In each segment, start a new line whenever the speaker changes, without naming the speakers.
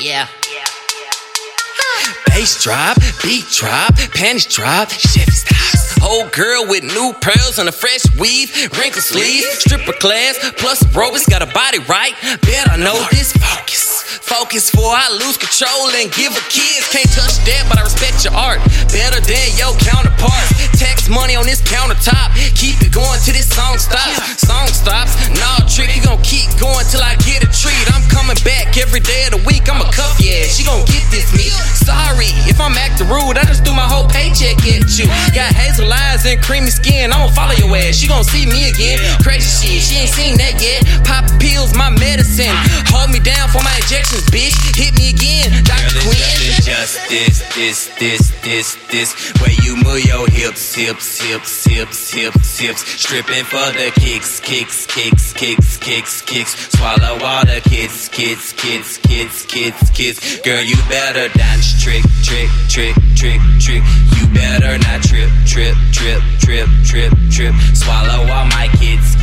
Yeah. Bass drop, beat drop, panties drop, Chevy stops. Old girl with new pearls and a fresh weave, wrinkle sleeve, stripper class, plus aerobics, got a body right. Bet I know this. Focus before I lose control and give a kiss. Can't touch that, but I respect your art better than your counterparts. Tax money on this countertop, keep it going till this song stops. Song stops, nah, trick, you gon' keep going till I get a treat. I'm coming back every day of the week, I'ma cuff yeah, she gon' get this meat. Sorry if I'm acting rude, I just threw my whole paycheck at you. Got hazel eyes and creamy skin, I'ma follow your ass, she gon' see me again. Crazy shit, she ain't seen that yet. Pop pills, my medicine. Hold me down for my injections, bitch. Hit me again, Dr. Quinn.
Just this. Where you move your hips. Stripping for the kicks. Swallow all the kids. Girl, you better dance, trick. You better not trip. Swallow all my kids.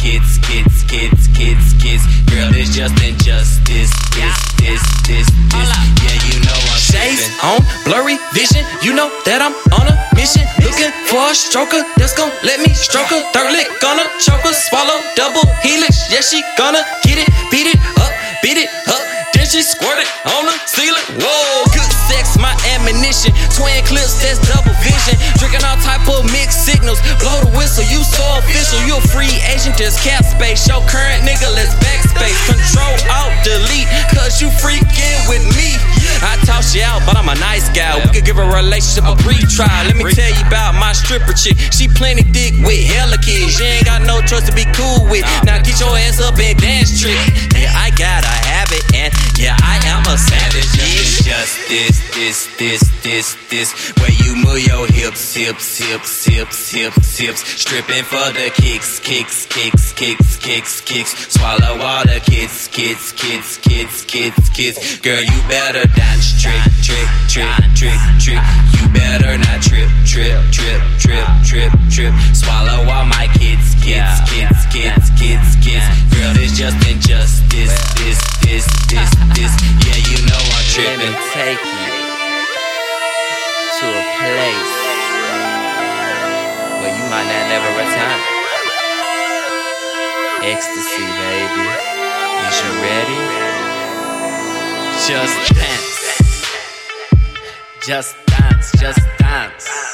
Girl, it's just injustice. This. Yeah, you know I'm
shades on, blurry vision. You know that I'm on a mission. Looking for a stroker that's gon' let me stroke her. Third lick, gonna choke her. Swallow double helix. Yeah, she gonna get it, beat it up. Then she squirt it on the ceiling. Whoa, good sex, my ammunition. Twin clips, that's double vision. Drinking all type of mixed signals. Blow the whistle, you so official. You a free agent, just cap space. Show current nigga, let's backspace. Control, alt, delete, cause you freaking with me. I toss you out, but I'm a nice guy. We could give a relationship a pre-trial. Let me tell you about my stripper chick. She plenty thick with hella kids. She ain't got no choice to be cool with. Now get your ass up and dance trick. Yeah, I gotta have it, and yeah, I am a savage.
It's just this. Where you move your hips. Stripping for the kicks. Swallow all the kids. Girl, you better dance, trick. You better not trip. Swallow all my kids. Girl, it's just injustice. This. Yeah, you know I'm tripping.
Let me take you to a place where you might not never return. Ecstasy, baby. Is you ready? Just dance. Just dance.